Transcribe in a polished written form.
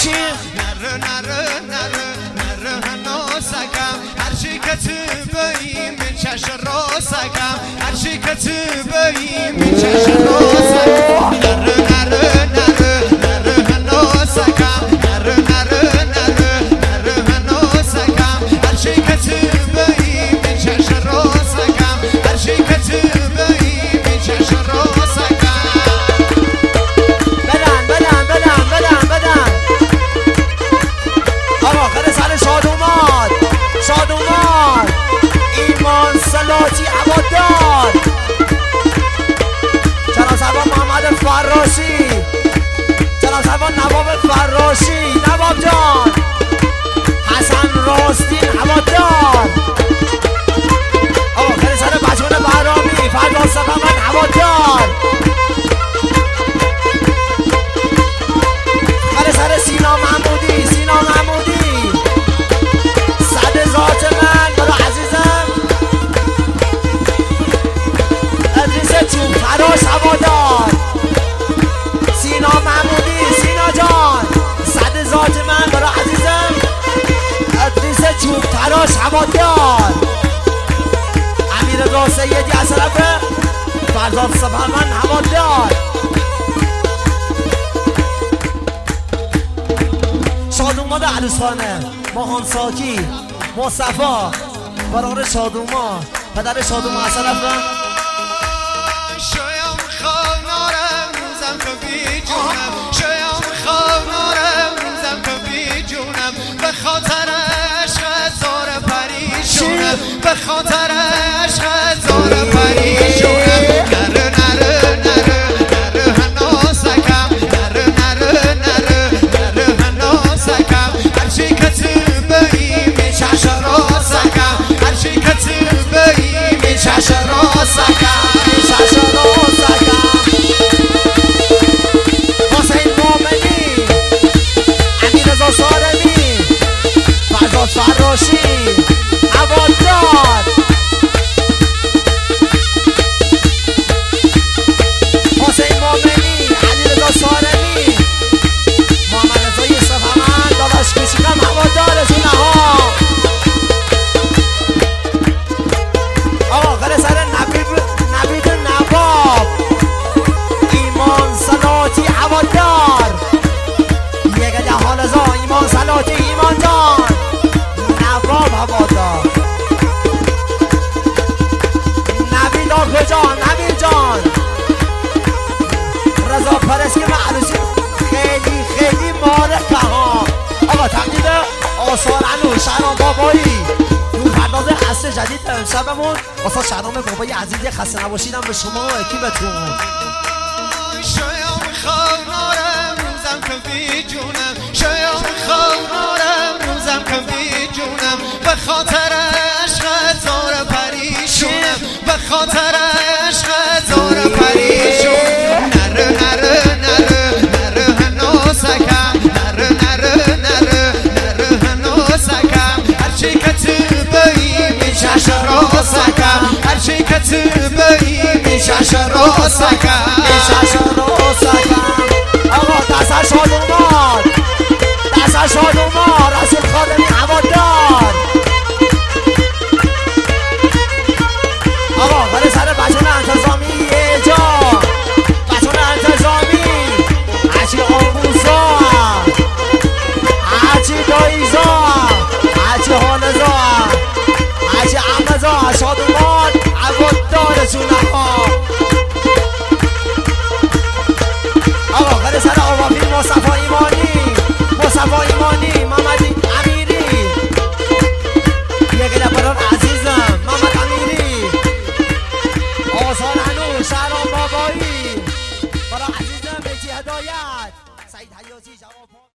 چی؟ نره نره نره نره هنوزکم هرچی که تو باییم چش روزکم هرچی که تو باییم چش روزکم نره نره نره نره هنوزکم نره نره نره نره هنوزکم هرچی که تو باییم چش روزکم هرچی که تو باییم چش روزکم بدن آقا خیلی سر شاد اومد ایمان سلاتی عبادار جناب سروان محمد فراشی جناب سروان نواب فراشی نواب جان حسن راستین عبادار آقا خیلی سر بچه‌ها بهرامی فردا سفرمند عبادار خیلی سر سینا محمودی صد ذات من برو عزیزم ادریس چوب تراش هوادار سینا محمودی سینا جان صد ذات من برو عزیزم ادریس چوب تراش هوادار امیر رضا سیدی از طرف فرزاد سپهمند هوادار شادومان عروسخانه ماهان ساکی مصطفی برار شادومان پدر شادومان از طرف شایم خانارم روزم تو بی جونم شایم خانارم روزم تو بی جونم به خاطر عشق زار پریشونم به خاطر عشق زار پریشونم نره نره نره نره هنوزکم نره نره نره نره هنوزکم هرچی که تو باییم چش روزکم هرچی که تو باییم چش روزکم حسین مومنی امیررضا سارمی فرزاد فراشی عبادار حسین مومنی علیرضا سارمی محمد رضای صفحمند داداش کشیدم عبادارتونه ها آقا غیر سر نوید نواب ایمان سلاتی عبادار یک ده حال ازا ایمان سلاتی ایمان جان نواب عبادار نوید آقا جان نوید جان رضا پرسکی معروسی خیلی مارکه ها آقا تقدید آثار انو شهرام بابایی پرداز اصل جدید امشبمون واسه شهرام بابای عزیزی خسته نباشیدم به شما و اکیبتون شایم خانارم روزم تو بی جونم